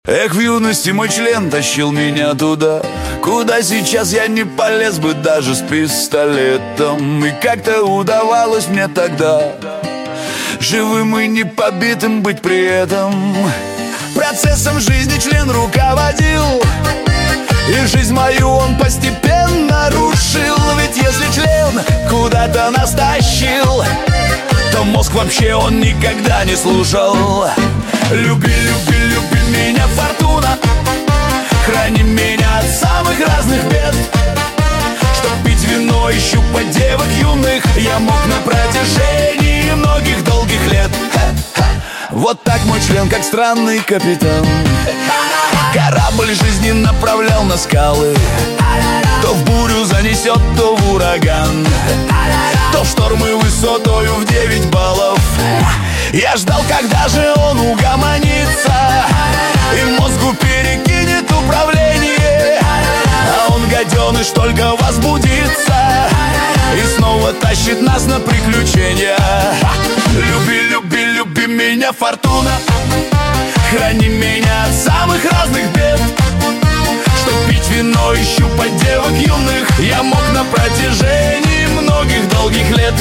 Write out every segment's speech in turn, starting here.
Эх, в юности мой член тащил меня туда, куда сейчас я не полез бы даже с пистолетом. И как-то удавалось мне тогда живым и не побитым быть при этом. Процессом жизни член руководил, и жизнь мою он постепенно рушил. Ведь если член куда-то нас тащил, то мозг вообще он никогда не слушал. Люби, люби, люби меня, фортуна, храни меня от самых разных бед. Чтоб пить вино и щупать девок юных я мог на протяжении многих долгих лет. Вот так мой член, как странный капитан, корабль жизни направлял на скалы. То в бурю занесет, то в ураган, то в штормы высотою в 9 баллов. Я ждал, когда же он угомонится и мозгу перекинет управление. А он, гаденыш, только возбудится и снова тащит нас на приключения. Люби, люби, люби меня, фортуна, храни меня от самых разных бед. Чтоб пить вино и щупать девок юных я мог на протяжении многих долгих лет.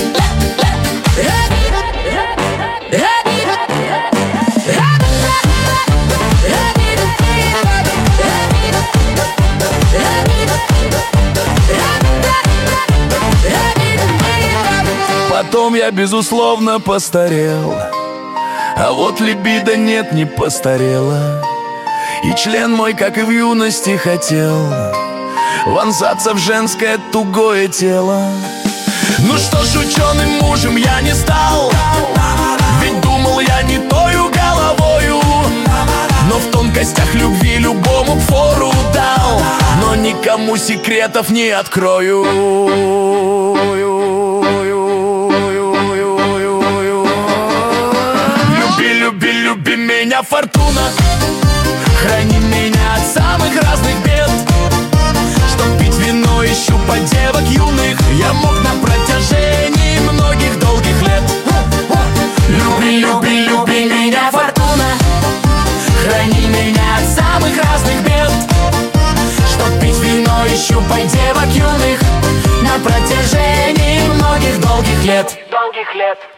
Потом я, безусловно, постарел, а вот либидо нет, не постарела. И член мой, как и в юности, хотел вонзаться в женское тугое тело. Ну что ж, ученым мужем я не стал, ведь думал я не тою головою. Но в тонкостях любви любому фору дал, но никому секретов не открою. Люби, люби, люби меня, фортуна, храни меня от самых разных бед. Чтоб пить вино и щупать девок юных я мог на протяжении многих долгих лет. Люби, люби, люби меня, фортуна, храни меня от самых разных бед. Чтоб пить вино и щупать девок юных на протяжении многих долгих лет.